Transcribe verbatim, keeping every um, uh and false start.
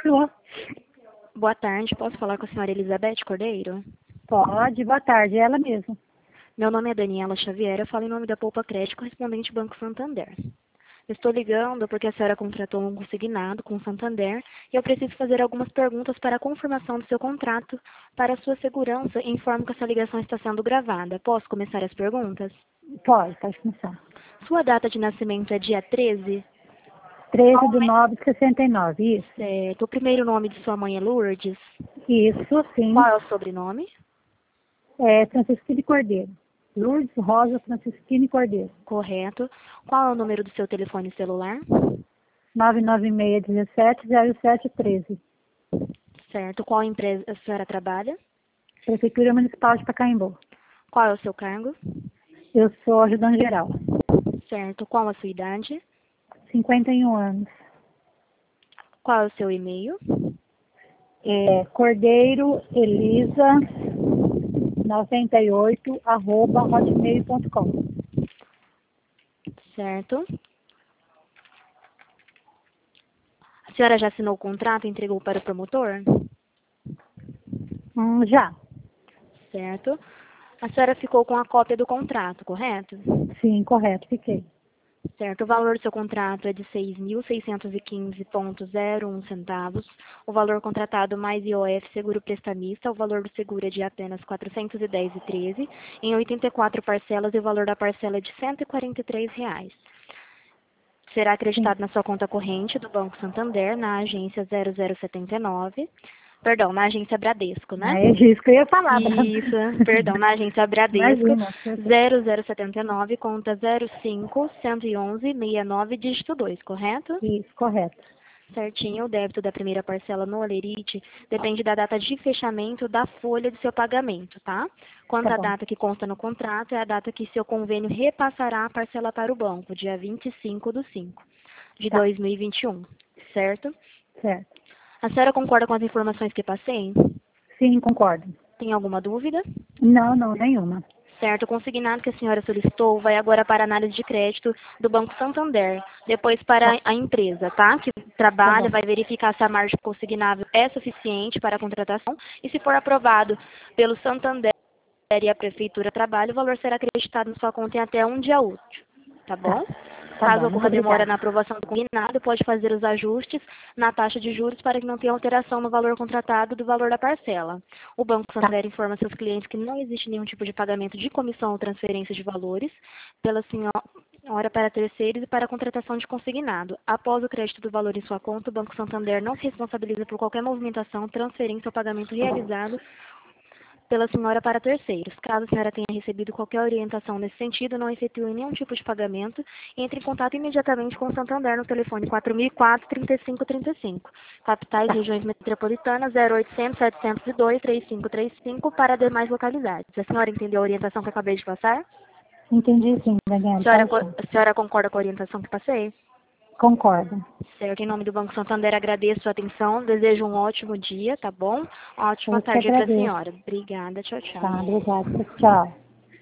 Alô? Boa tarde, posso falar com a senhora Elizabeth Cordeiro? Pode, boa tarde, ela mesma. Meu nome é Daniela Xavier, eu falo em nome da Poupa Crédito, correspondente Banco Santander. Estou ligando porque a senhora contratou um consignado com o Santander e eu preciso fazer algumas perguntas para a confirmação do seu contrato. Para a sua segurança, informo que essa ligação está sendo gravada. Posso começar as perguntas? Pode, pode começar. Sua data de nascimento é dia treze? treze de nove de sessenta e nove, isso. Certo. O primeiro nome de sua mãe é Lourdes? Isso, sim. Qual é o sobrenome? É Francisquine Cordeiro. Lourdes Rosa Francisquine Cordeiro. Correto. Qual é o número do seu telefone celular? nove nove seis um sete zero sete um três. Certo. Qual empresa a senhora trabalha? Prefeitura Municipal de Pacaembu. Qual é o seu cargo? Eu sou ajudante geral. Certo. Qual a sua idade? cinquenta e um anos. Qual é o seu e-mail? É Cordeiro Elisa noventa e oito arroba hotmail ponto com. Certo. A senhora já assinou o contrato e entregou para o promotor? Hum, já. Certo. A senhora ficou com a cópia do contrato, correto? Sim, correto, fiquei. Certo. O valor do seu contrato é de seis mil seiscentos e quinze vírgula zero um centavos. O valor contratado mais I O F seguro prestamista, o valor do seguro é de apenas quatrocentos e dez vírgula treze, em oitenta e quatro parcelas, e o valor da parcela é de cento e quarenta e três reais. Será acreditado Sim. na sua conta corrente do Banco Santander, na agência zero zero sete nove, perdão, na agência Bradesco, né? É isso que eu ia falar. Isso, perdão, na agência Bradesco, Imagina. zero zero sete nove, conta zero cinco um um um seis nove, dígito dois, correto? Isso, correto. Certinho, o débito da primeira parcela no Olerite depende da data de fechamento da folha de seu pagamento, tá? Quanto Tá à bom. data que consta no contrato, é a data que seu convênio repassará a parcela para o banco, dia vinte e cinco do cinco de Tá, dois mil e vinte e um, certo? certo. A senhora concorda com as informações que passei? Sim, concordo. Tem alguma dúvida? Não, não, nenhuma. Certo, o consignado que a senhora solicitou vai agora para a análise de crédito do Banco Santander, depois Tá, para a empresa, tá? Que tá trabalha, bom. vai verificar se a margem consignável é suficiente para a contratação e se for aprovado pelo Santander e a Prefeitura Trabalho, o valor será acreditado na sua conta em até um dia útil, tá Tá, bom? tá Caso bom. Muito ocorra demora obrigada. na aprovação do combinado, pode fazer os ajustes na taxa de juros para que não tenha alteração no valor contratado do valor da parcela. O Banco Tá, Santander informa seus clientes que não existe nenhum tipo de pagamento de comissão ou transferência de valores pela senhora para terceiros e para a contratação de consignado. Após o crédito do valor em sua conta, o Banco Santander não se responsabiliza por qualquer movimentação, transferência ou pagamento realizado pela senhora para terceiros. Caso a senhora tenha recebido qualquer orientação nesse sentido, não efetue nenhum tipo de pagamento, entre em contato imediatamente com o Santander no telefone quatro mil e quatro, trinta e cinco trinta e cinco. Capitais, tá. regiões metropolitanas, zero oitocentos, setecentos e dois, trinta e cinco trinta e cinco para demais localidades. A senhora entendeu a orientação que eu acabei de passar? Entendi sim, A Daniela. senhora, Pode co- sim. a senhora concorda com a orientação que passei? Concordo. Certo, em nome do Banco Santander agradeço a atenção, desejo um ótimo dia, tá bom? Uma ótima Eu que tarde aí para a agradeço. senhora. Obrigada, tchau, Tá, tchau. obrigada. Tchau.